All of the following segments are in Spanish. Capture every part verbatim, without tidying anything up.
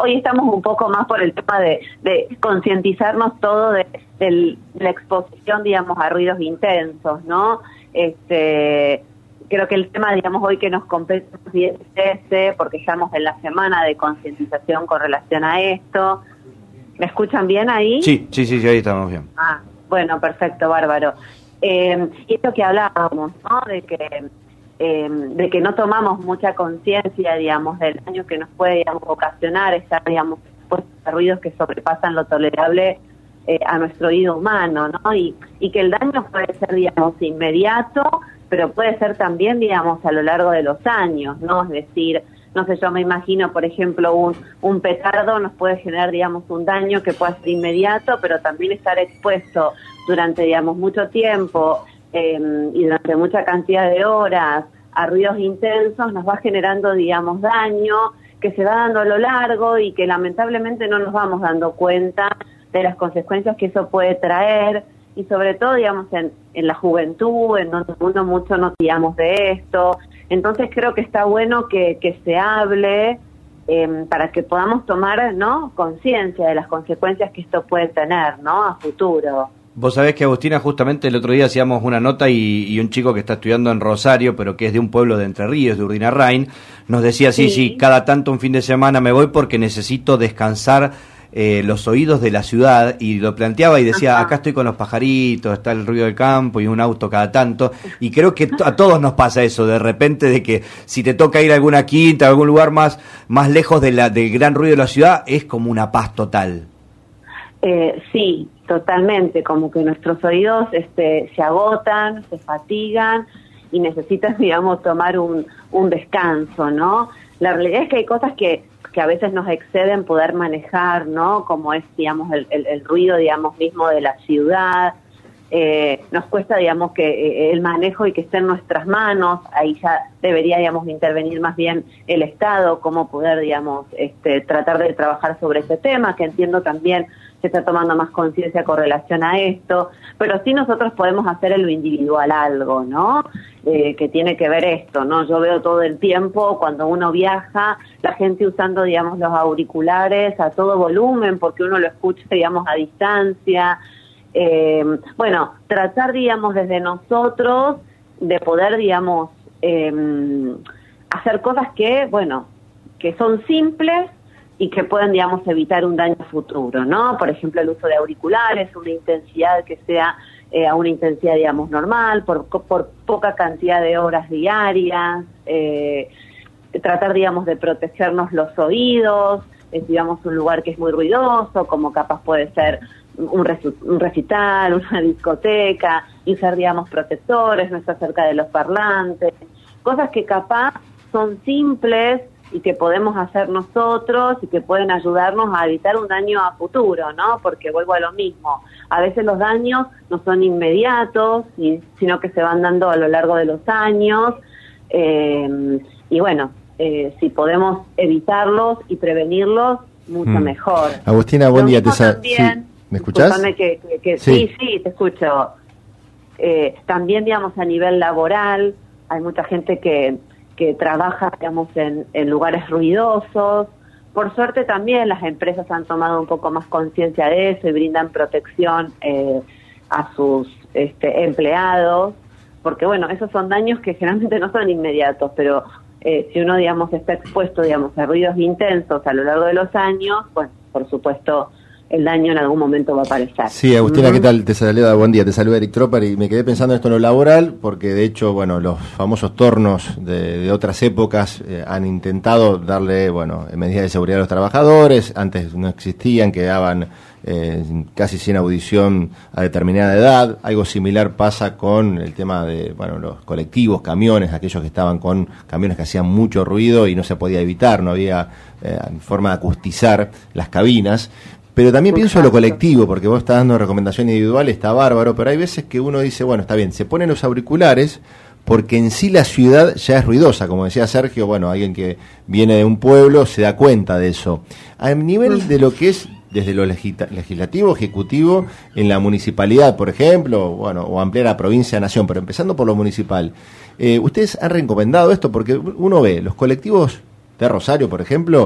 hoy estamos un poco más por el tema de, de concientizarnos todo de, de la exposición, digamos, a ruidos intensos, ¿no? Este, creo que el tema, digamos, hoy que nos compete es ese, porque estamos en la semana de concientización con relación a esto. ¿Me escuchan bien ahí? Sí, sí, sí, sí, ahí estamos bien. Ah, bueno, perfecto, bárbaro. Eh, y esto que hablábamos, ¿no? De que eh, de que no tomamos mucha conciencia, digamos, del daño que nos puede, digamos, ocasionar estar, digamos, expuestos a ruidos que sobrepasan lo tolerable eh, a nuestro oído humano, ¿no? Y, y que el daño puede ser, digamos, inmediato, pero puede ser también, digamos, a lo largo de los años, ¿no? Es decir, no sé, yo me imagino, por ejemplo, un, un petardo nos puede generar, digamos, un daño que pueda ser inmediato, pero también estar expuesto durante, digamos, mucho tiempo eh, y durante mucha cantidad de horas a ruidos intensos nos va generando, digamos, daño que se va dando a lo largo y que lamentablemente no nos vamos dando cuenta de las consecuencias que eso puede traer, y sobre todo, digamos, en, en la juventud, en donde uno mucho nos digamos de esto. Entonces creo que está bueno que, que se hable eh, para que podamos tomar, ¿no?, conciencia de las consecuencias que esto puede tener, ¿no?, a futuro. Vos sabés que, Agustina, justamente el otro día hacíamos una nota y, y un chico que está estudiando en Rosario, pero que es de un pueblo de Entre Ríos, de Urdinarrain, nos decía, sí, sí, sí, cada tanto un fin de semana me voy porque necesito descansar eh, los oídos de la ciudad, y lo planteaba y decía, ajá, acá estoy con los pajaritos, está el ruido del campo y un auto cada tanto, y creo que a todos nos pasa eso, de repente, de que si te toca ir a alguna quinta, a algún lugar más, más lejos de la, del gran ruido de la ciudad, es como una paz total. Eh, sí, totalmente, como que nuestros oídos este, se agotan, se fatigan y necesitan, digamos, tomar un, un descanso, ¿no? La realidad es que hay cosas que, que a veces nos exceden poder manejar, ¿no? Como es, digamos, el, el, el ruido, digamos, mismo de la ciudad. Eh, nos cuesta, digamos, que eh, el manejo y que esté en nuestras manos. Ahí ya debería, digamos, intervenir más bien el Estado, cómo poder, digamos, este, tratar de trabajar sobre ese tema, que entiendo también se está tomando más conciencia con relación a esto, pero sí nosotros podemos hacer en lo individual algo, ¿no? Eh, que tiene que ver esto, ¿no? Yo veo todo el tiempo, cuando uno viaja, la gente usando, digamos, los auriculares a todo volumen, porque uno lo escucha, digamos, a distancia. Eh, bueno, tratar, digamos, desde nosotros de poder, digamos, eh, hacer cosas que, bueno, que son simples y que pueden, digamos, evitar un daño futuro, ¿no? Por ejemplo, el uso de auriculares, una intensidad que sea eh, a una intensidad, digamos, normal, por, por poca cantidad de horas diarias, eh, tratar, digamos, de protegernos los oídos, es, digamos, un lugar que es muy ruidoso, como capaz puede ser un, resu- un recital, una discoteca, y usar, digamos, protectores, no estar cerca de los parlantes, cosas que capaz son simples y que podemos hacer nosotros y que pueden ayudarnos a evitar un daño a futuro, ¿no? Porque vuelvo a lo mismo, a veces los daños no son inmediatos, y, sino que se van dando a lo largo de los años, eh, y bueno, eh, si podemos evitarlos y prevenirlos, mucho mm. mejor. Agustina, buen día. Te sa- sí. ¿Me escuchás? Que, que, que, sí. sí, sí, te escucho. Eh, también, digamos, a nivel laboral, hay mucha gente que que trabaja, digamos, en, en lugares ruidosos. Por suerte también las empresas han tomado un poco más conciencia de eso y brindan protección eh, a sus este, empleados, porque bueno, esos son daños que generalmente no son inmediatos, pero eh, si uno, digamos, está expuesto, digamos, a ruidos intensos a lo largo de los años, pues por supuesto el daño en algún momento va a aparecer. Sí, Agustina, ¿qué tal? Te saluda, buen día, te saluda Eric Tropper, y me quedé pensando en esto en lo laboral, porque de hecho, bueno, los famosos tornos de, de otras épocas eh, han intentado darle, bueno, medidas de seguridad a los trabajadores. Antes no existían, quedaban eh, casi sin audición a determinada edad. Algo similar pasa con el tema de, bueno, los colectivos, camiones, aquellos que estaban con camiones que hacían mucho ruido y no se podía evitar, no había eh, forma de acustizar las cabinas. Pero también pienso en lo colectivo, porque vos estás dando recomendación individual, está bárbaro, pero hay veces que uno dice, bueno, está bien, se ponen los auriculares porque en sí la ciudad ya es ruidosa, como decía Sergio, bueno, alguien que viene de un pueblo se da cuenta de eso. A nivel de lo que es desde lo legita- legislativo, ejecutivo, en la municipalidad, por ejemplo, bueno, o ampliar a provincia, a nación, pero empezando por lo municipal, eh, ¿ustedes han recomendado esto? Porque uno ve, los colectivos de Rosario, por ejemplo,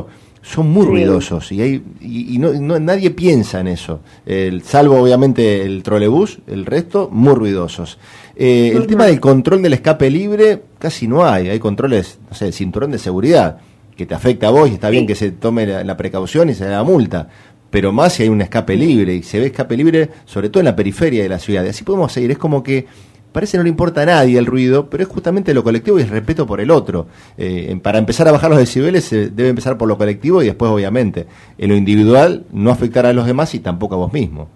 son muy sí. ruidosos y, hay, y, y no, no, nadie piensa en eso, el, salvo obviamente el trolebús, el resto muy ruidosos. Eh, el uh-huh. tema del control del escape libre casi no hay, hay controles, no sé, el cinturón de seguridad que te afecta a vos y está sí. bien que se tome la, la precaución y se da la multa, pero más si hay un escape libre, y se ve escape libre sobre todo en la periferia de la ciudad, y así podemos seguir. Es como que parece que no le importa a nadie el ruido, pero es justamente lo colectivo y el respeto por el otro. Eh, para empezar a bajar los decibeles se debe empezar por lo colectivo y después, obviamente, en lo individual no afectar a los demás y tampoco a vos mismo.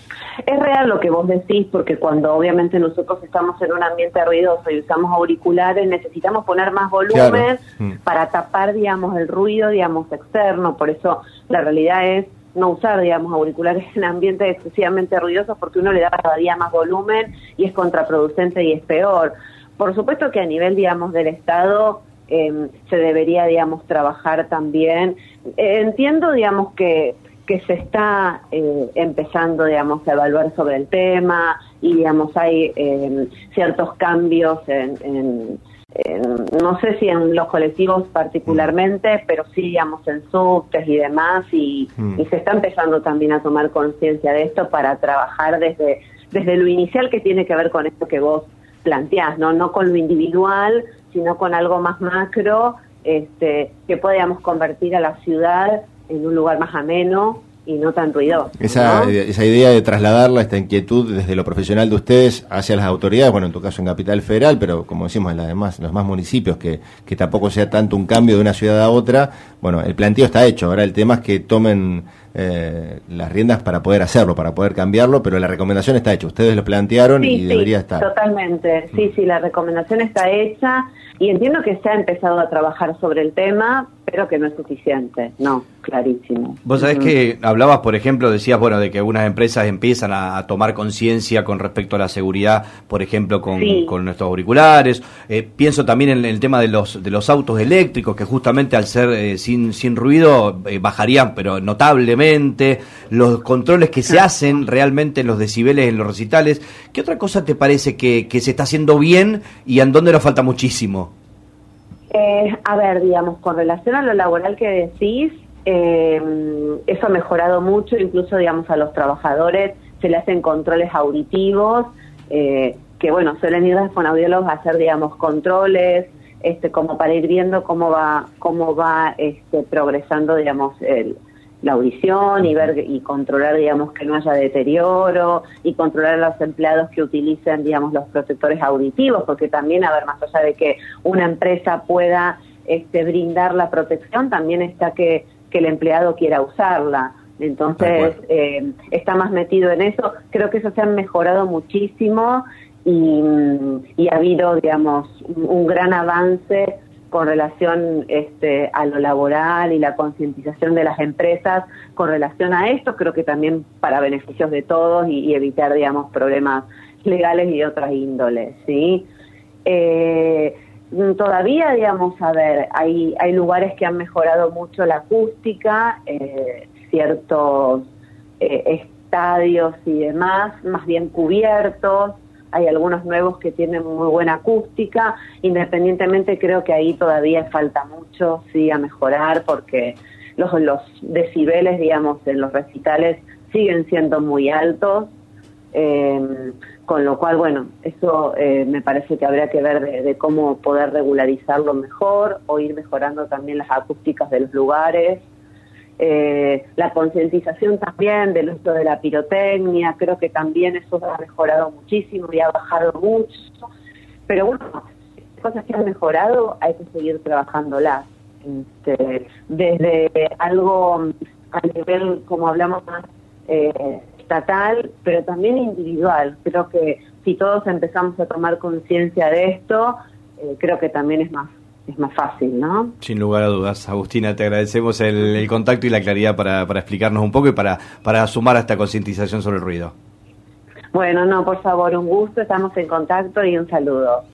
Es real lo que vos decís, porque cuando obviamente nosotros estamos en un ambiente ruidoso y usamos auriculares, necesitamos poner más volumen claro. mm. para tapar, digamos, el ruido, digamos, externo. Por eso la realidad es no usar, digamos, auriculares en ambientes excesivamente ruidosos, porque uno le da cada día más volumen y es contraproducente y es peor. Por supuesto que a nivel, digamos, del Estado eh, se debería, digamos, trabajar también. Eh, entiendo, digamos, que que se está eh, empezando, digamos, a evaluar sobre el tema y, digamos, hay eh, ciertos cambios en, en, en, no sé si en los colectivos particularmente, pero sí, digamos, en subtes y demás, y, mm. y se está empezando también a tomar conciencia de esto para trabajar desde, desde lo inicial, que tiene que ver con esto que vos planteás, ¿no? No con lo individual, sino con algo más macro, este, que podamos convertir a la ciudad en un lugar más ameno y no tan ruidoso. Esa, ¿no? esa idea de trasladarla, esta inquietud desde lo profesional de ustedes hacia las autoridades, bueno, en tu caso en Capital Federal, pero como decimos en las demás, los más municipios, que, que tampoco sea tanto un cambio de una ciudad a otra, bueno, el planteo está hecho, ahora el tema es que tomen eh, las riendas para poder hacerlo, para poder cambiarlo, pero la recomendación está hecha, ustedes lo plantearon sí, y sí, debería estar. Totalmente, sí, sí, la recomendación está hecha y entiendo que se ha empezado a trabajar sobre el tema, pero que no es suficiente, no, clarísimo. Vos sabés uh-huh. que hablabas, por ejemplo, decías, bueno, de que algunas empresas empiezan a, a tomar conciencia con respecto a la seguridad, por ejemplo, con, sí. con nuestros auriculares. Eh, pienso también en el tema de los de los autos eléctricos, que justamente al ser eh, sin sin ruido eh, bajarían, pero notablemente. Los controles que se hacen realmente en los decibeles, en los recitales. ¿Qué otra cosa te parece que, que se está haciendo bien y en dónde nos falta muchísimo? Eh, a ver, digamos, con relación a lo laboral que decís, eh, eso ha mejorado mucho, incluso, digamos, a los trabajadores se le hacen controles auditivos, eh, que, bueno, suelen ir con audiólogos a hacer, digamos, controles, este, como para ir viendo cómo va, cómo va este, progresando, digamos, el, la audición y ver y controlar, digamos, que no haya deterioro y controlar a los empleados que utilicen, digamos, los protectores auditivos, porque también, a ver, más allá de que una empresa pueda este, brindar la protección, también está que, que el empleado quiera usarla. Entonces, eh, está más metido en eso. Creo que eso se ha mejorado muchísimo y, y ha habido, digamos, un gran avance con relación este, a lo laboral y la concientización de las empresas con relación a esto, creo que también para beneficios de todos y, y evitar, digamos, problemas legales y de otras índoles, ¿sí? Eh, todavía, digamos, a ver, hay, hay lugares que han mejorado mucho la acústica, eh, ciertos eh, estadios y demás, más bien cubiertos. Hay algunos nuevos que tienen muy buena acústica, independientemente creo que ahí todavía falta mucho, sí, a mejorar, porque los, los decibeles, digamos, en los recitales siguen siendo muy altos, eh, con lo cual, bueno, eso eh, me parece que habría que ver de, de cómo poder regularizarlo mejor o ir mejorando también las acústicas de los lugares. Eh, la concientización también del uso de la pirotecnia, creo que también eso ha mejorado muchísimo y ha bajado mucho, pero bueno, cosas que han mejorado hay que seguir trabajándolas, este, desde algo a nivel, como hablamos más eh, estatal, pero también individual. Creo que si todos empezamos a tomar conciencia de esto, eh, creo que también es más es más fácil, ¿no? Sin lugar a dudas. Agustina, te agradecemos el, el contacto y la claridad para, para explicarnos un poco y para, para sumar a esta concientización sobre el ruido. Bueno, no, por favor, un gusto, estamos en contacto y un saludo.